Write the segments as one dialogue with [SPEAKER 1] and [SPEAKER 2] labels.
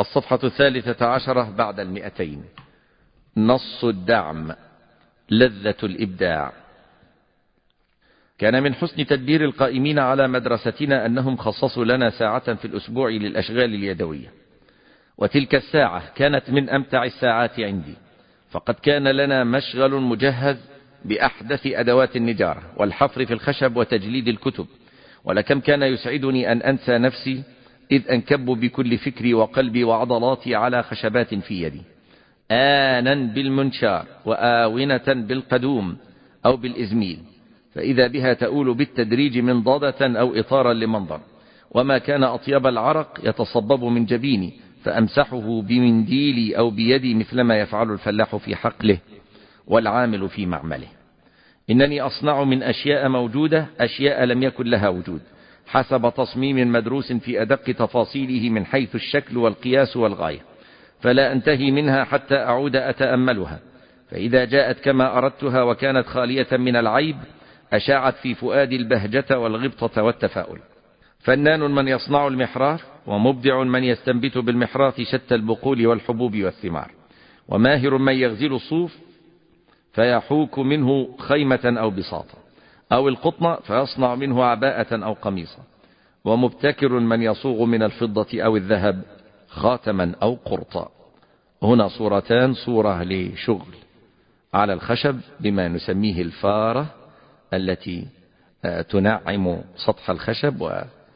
[SPEAKER 1] الصفحة 13 بعد 200. نص الدعم لذة الإبداع. كان من حسن تدبير القائمين على مدرستنا أنهم خصصوا لنا ساعة في الأسبوع للأشغال اليدوية، وتلك الساعة كانت من أمتع الساعات عندي، فقد كان لنا مشغل مجهز بأحدث أدوات النجارة والحفر في الخشب وتجليد الكتب، ولكم كان يسعدني أن أنسى نفسي إذ أنكب بكل فكري وقلبي وعضلاتي على خشبات في يدي، آنا بالمنشار وآونة بالقدوم أو بالإزميل، فإذا بها تؤول بالتدريج منضدة أو إطارا لمنظر، وما كان أطيب العرق يتصبب من جبيني فأمسحه بمنديلي أو بيدي مثلما يفعل الفلاح في حقله والعامل في معمله. إنني أصنع من أشياء موجودة أشياء لم يكن لها وجود، حسب تصميم مدروس في أدق تفاصيله من حيث الشكل والقياس والغاية، فلا أنتهي منها حتى أعود أتأملها، فإذا جاءت كما أردتها وكانت خالية من العيب أشاعت في فؤادي البهجة والغبطة والتفاؤل. فنان من يصنع المحرار، ومبدع من يستنبت بالمحراث شتى البقول والحبوب والثمار، وماهر من يغزل الصوف فيحوك منه خيمة أو بساطة، أو القطن فيصنع منه عباءة أو قميصا، ومبتكر من يصوغ من الفضة أو الذهب خاتما أو قرطا. هنا صورتان، صورة لشغل على الخشب بما نسميه الفارة التي تنعم سطح الخشب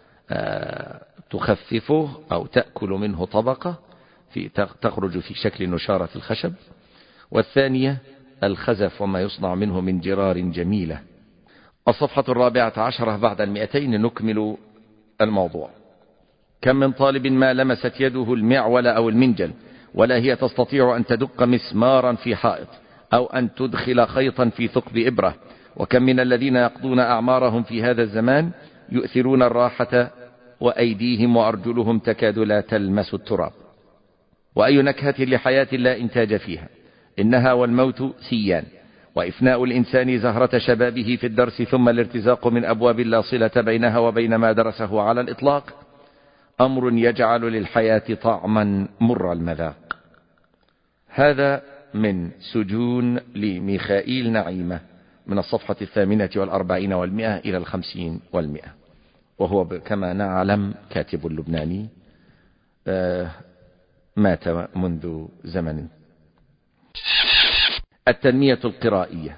[SPEAKER 1] وتخففه أو تأكل منه طبقة تخرج في شكل نشارة الخشب، والثانية الخزف وما يصنع منه من جرار جميلة. الصفحة 14 بعد 200. نكمل الموضوع. كم من طالب ما لمست يده المعول أو المنجل ولا هي تستطيع أن تدق مسمارا في حائط أو أن تدخل خيطا في ثقب إبرة، وكم من الذين يقضون أعمارهم في هذا الزمان يؤثرون الراحة وأيديهم وأرجلهم تكاد لا تلمس التراب. وأي نكهة لحياة لا إنتاج فيها، إنها والموت سيان، وإفناء الإنسان زهرة شبابه في الدرس ثم الارتزاق من أبواب لا صلة بينها وبين ما درسه على الإطلاق أمر يجعل للحياة طعما مر المذاق. هذا من سجون لميخائيل نعيمة من الصفحة 48 والمئة إلى 50 والمئة، وهو كما نعلم كاتب لبناني مات منذ زمن. التنمية القرائية.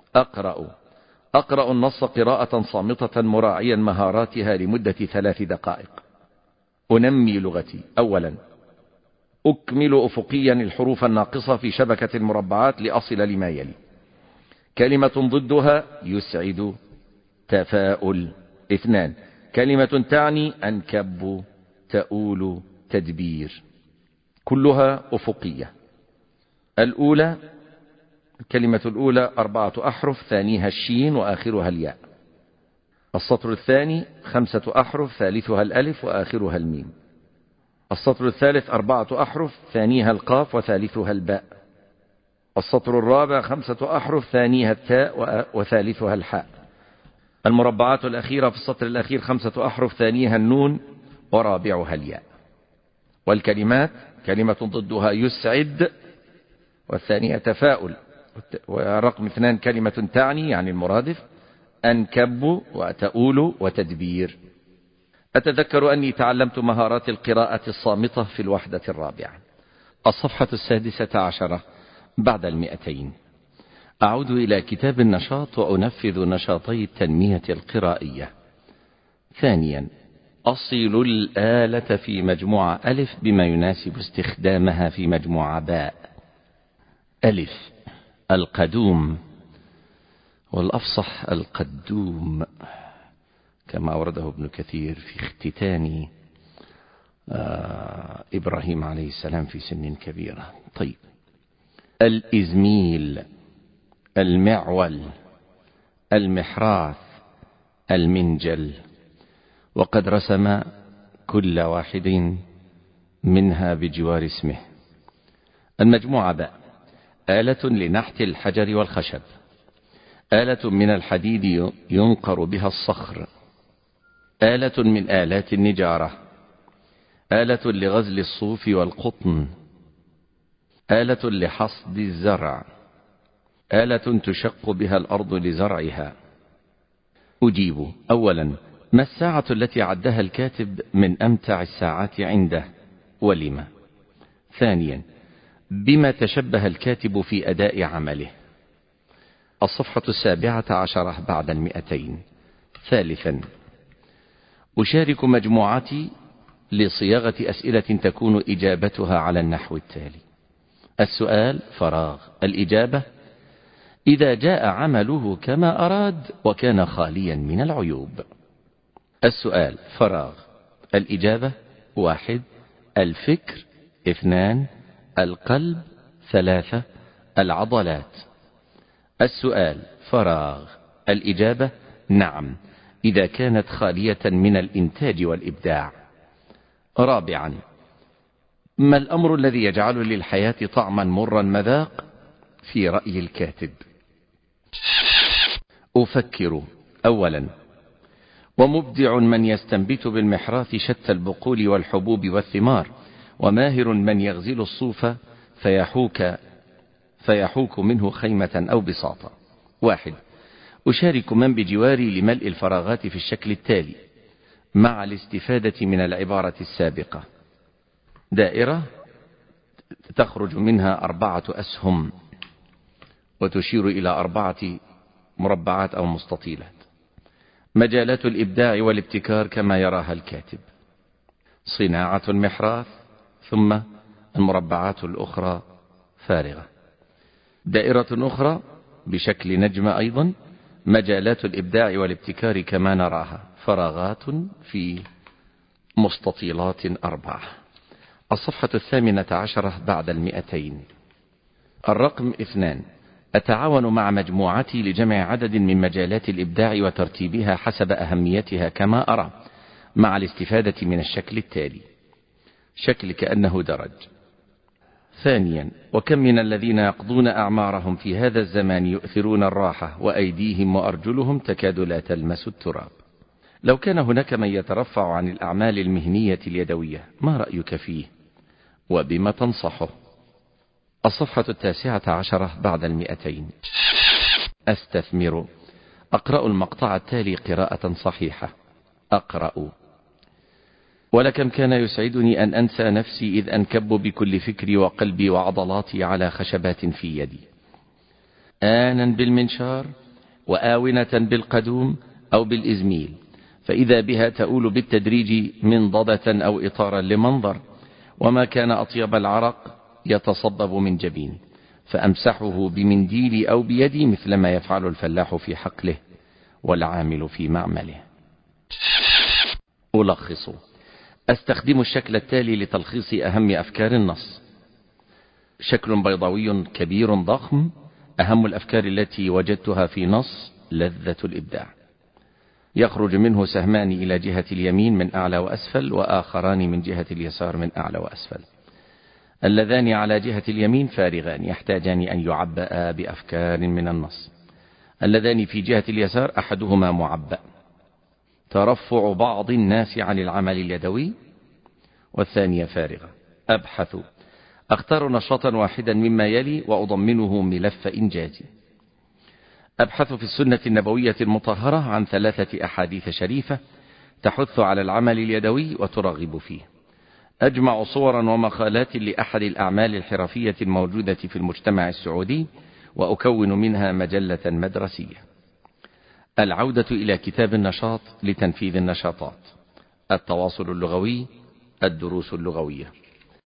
[SPEAKER 1] أقرأ النص قراءة صامتة مراعيا مهاراتها لمدة 3 دقائق. أنمي لغتي. أولا، أكمل أفقيا الحروف الناقصة في شبكة المربعات لأصل لما يلي. كلمة ضدها يسعد، تفاؤل. 2، كلمة تعني أنكب، تؤول، تدبير، كلها أفقية. الأولى، الكلمة الأولى 4 أحرف، ثانيها الشين وآخرها الياء. السطر الثاني 5 أحرف، ثالثها الألف وآخرها الميم. السطر الثالث 4 أحرف، ثانيها القاف وثالثها الباء. السطر الرابع 5 أحرف، ثانيها التاء وثالثها الحاء. المربعات الأخيرة في السطر الأخير 5 أحرف، ثانيها النون ورابعها الياء. والكلمات: كلمة ضدها يسعد، والثانية تفاؤل، ورقم 2 كلمة تعني يعني المرادف، أنكب وتؤول وتدبير. أتذكر أني تعلمت مهارات القراءة الصامتة في الوحدة الرابعة. الصفحة 16 بعد 200. أعود إلى كتاب النشاط وأنفذ نشاطي التنمية القرائية. ثانيا، أصل الآلة في مجموعة ألف بما يناسب استخدامها في مجموعة باء. ألف، القدوم، والأفصح القدوم كما أورده ابن كثير في اختتان إبراهيم عليه السلام في سن كبيرة. طيب، الإزميل، المعول، المحراث، المنجل، وقد رسم كل واحد منها بجوار اسمه. المجموعة باء: آلة لنحت الحجر والخشب، آلة من الحديد ينقر بها الصخر، آلة من آلات النجارة، آلة لغزل الصوف والقطن، آلة لحصد الزرع، آلة تشق بها الأرض لزرعها. أجيب: أولا، ما الساعة التي عدها الكاتب من أمتع الساعات عنده ولما؟ ثانيا، بما تشبه الكاتب في أداء عمله؟ الصفحة 17 بعد 200. ثالثا، أشارك مجموعتي لصياغة أسئلة تكون إجابتها على النحو التالي: السؤال فراغ، الإجابة إذا جاء عمله كما أراد وكان خاليا من العيوب. السؤال فراغ، الإجابة: 1 الفكر، 2 القلب، 3 العضلات. السؤال فراغ، الإجابة: نعم، إذا كانت خالية من الإنتاج والإبداع. رابعا، ما الأمر الذي يجعل للحياة طعما مرا مذاق في رأي الكاتب؟ أفكر: أولا، ومبدع من يستنبت بالمحراث شتى البقول والحبوب والثمار، وماهر من يغزل الصوف فيحوك منه خيمة أو بساطة. 1 أشارك من بجواري لملء الفراغات في الشكل التالي مع الاستفادة من العبارة السابقة: دائرة تخرج منها 4 أسهم وتشير إلى 4 مربعات أو مستطيلات. مجالات الإبداع والابتكار كما يراها الكاتب: صناعة المحراث، ثم المربعات الأخرى فارغة. دائرة أخرى بشكل نجمة أيضا: مجالات الإبداع والابتكار كما نراها، فراغات في مستطيلات 4. الصفحة 18 بعد 200. الرقم 2: أتعاون مع مجموعتي لجمع عدد من مجالات الإبداع وترتيبها حسب أهميتها كما أرى، مع الاستفادة من الشكل التالي: شكل كأنه درج. ثانيا، وكم من الذين يقضون أعمارهم في هذا الزمان يؤثرون الراحة وأيديهم وأرجلهم تكاد لا تلمس التراب. لو كان هناك من يترفع عن الأعمال المهنية اليدوية، ما رأيك فيه وبما تنصحه؟ الصفحة 19 بعد 200. أستثمر: أقرأ المقطع التالي قراءة صحيحة. أقرأ: ولكم كان يسعدني أن أنسى نفسي إذ أنكب بكل فكري وقلبي وعضلاتي على خشبات في يدي، آنا بالمنشار وآونة بالقدوم أو بالإزميل، فإذا بها تؤول بالتدريج منضدة أو إطارا لمنظر، وما كان أطيب العرق يتصبب من جبيني، فأمسحه بمنديلي أو بيدي مثلما يفعل الفلاح في حقله والعامل في معمله. ألخص: أستخدم الشكل التالي لتلخيص أهم أفكار النص: شكل بيضاوي كبير ضخم، أهم الأفكار التي وجدتها في نص لذة الإبداع. يخرج منه سهمان إلى جهة اليمين من أعلى وأسفل، وآخران من جهة اليسار من أعلى وأسفل. اللذان على جهة اليمين فارغان يحتاجان أن يعبأ بأفكار من النص. اللذان في جهة اليسار أحدهما معبأ: ترفع بعض الناس عن العمل اليدوي، والثانية فارغة. أبحث: أختار نشاطا واحدا مما يلي وأضمنه ملف إنجازي. أبحث في السنة النبوية المطهرة عن 3 أحاديث شريفة تحث على العمل اليدوي وترغب فيه. أجمع صورا ومقالات لأحد الأعمال الحرفية الموجودة في المجتمع السعودي، وأكون منها مجلة مدرسية. العودة إلى كتاب النشاط لتنفيذ النشاطات. التواصل اللغوي، الدروس اللغوية.